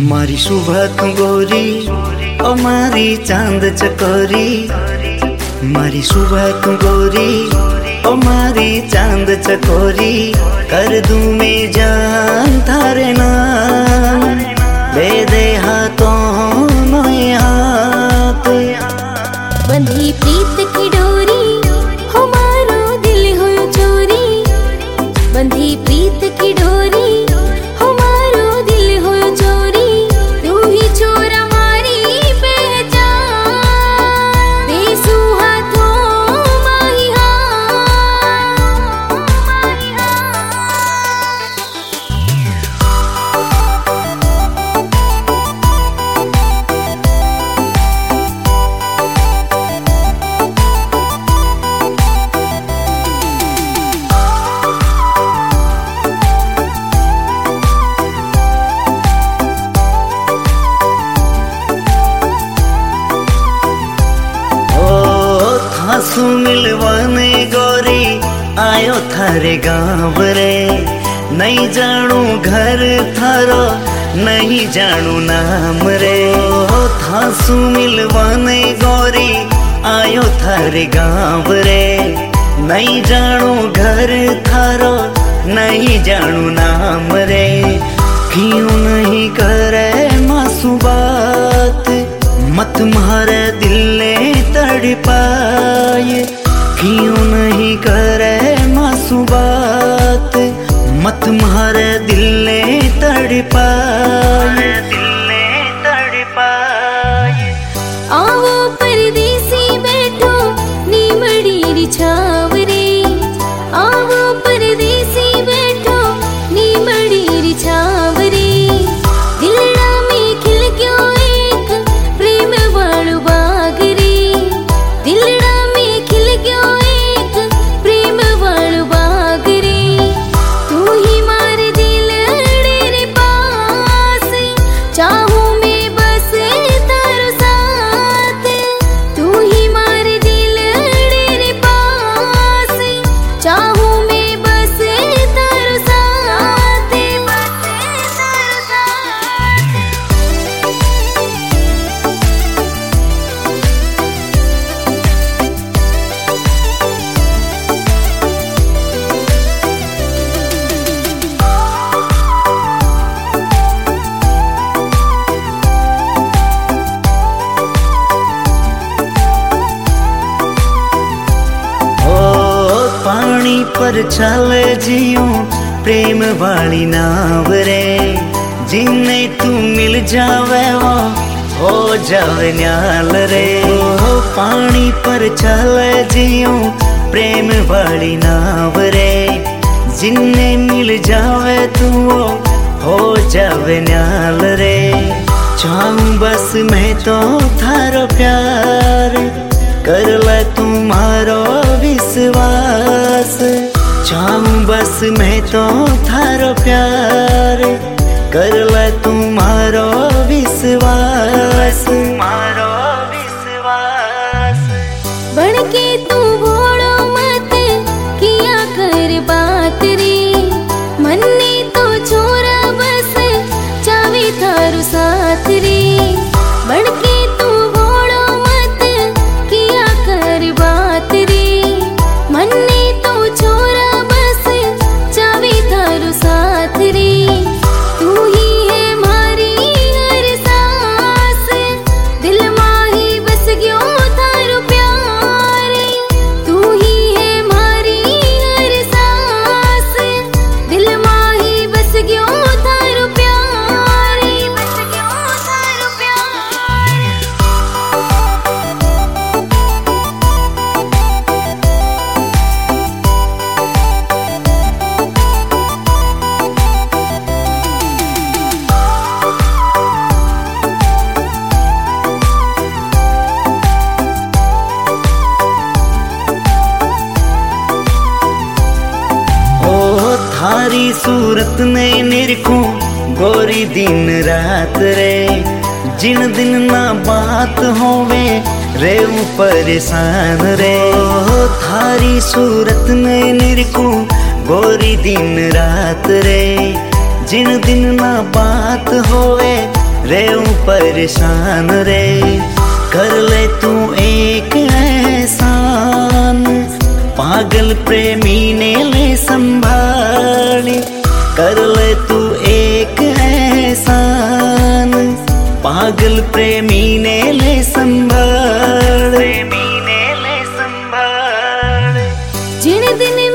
मारी सुबह तू गोरी ओ मारी चांद चकोरी। मारी सुबह तू गोरी ओ मारी चांद चकोरी। कर दूं मैं जान थारे नाम दे दे हाथों में हाथ। बंधी प्रीत की डोरी हमारो दिल हो चोरी। बंधी प्रीत की डोरी हमारो दिल हो चोरी। तू ही चोर हमारी पहचान बेसु हाथों माही आंसू मिलवाने गोरी आयो थारे गाँव रे। नहीं जानू घर थारो नहीं जानू नाम रे। थासू मिलवाने गोरी आयो थारे गाँव रे। नहीं जानू घर थारो नहीं जानू नाम रे। क्यों नहीं करे मासूम बात मत मारे दिल ने तड़पाए। क्यों नहीं करे मासूम बात मत मारे दिल ने तड़पाए। दिल ने तड़पाए। आवो परदेसी बैठो नीमड़ी रिछाव रे। आवो परदेसी बैठो नीमड़ी रिछाव रे। दिलड़ा में खिल गयो एक प्रेम वाळो बाग रे। दिलड़ा में खिल गयो एक प्रेम वाळो बाग रे। तू ही मार दिल रे पास चाहूं मैं बस तारो साथ। तू ही मार दिल रे पास चाहूं मैं बस तारो साथ। बस तारो साथ। पानी पर चले जियूं प्रेम वाली नाव रे। जिन्हें तू मिल जावे वो हो जावे न्याल रे। पानी पर चले जियूं प्रेम वाली नाव रे। जिन्हें मिल जावे तू वो हो जावे न्याल रे। चाहूं बस मैं तो थारो प्यार कर ले तुम्हारो विश्वास। चाहूं बस मैं तो थारो प्यार कर ले तुम्हारो विश्वास। तुम्हारो विश्वास। बन के तू भोड़ो मत किया कर बात रे। मन्ने तो छोरा बस चावे थारो साथ रे। बन के तू भोड़ो मत किया कर बात रे। मन्ने तो छोरा बस चावे थारो साथ रे। तू ही है मारी हर सांस दिल माही बस गयो थारो प्यार। तू ही है मारी हर सांस दिल माही बस गयो थारो प्यार। बस गयो थारो प्यार। थारी सूरत ने निरखूं गोरी दिन रात रे। जिन दिन ना बात होवे रेऊ परेशान रे। थारी सूरत ने निरखूं गोरी दिन रात रे। जिन दिन ना बात होवे रे परेशान रे, कर ले तू एक एहसान। पागल प्रेमी ने ले संभाले, कर ले तू एक एहसान। पागल प्रेमी ने ले संभाले, जिन दिन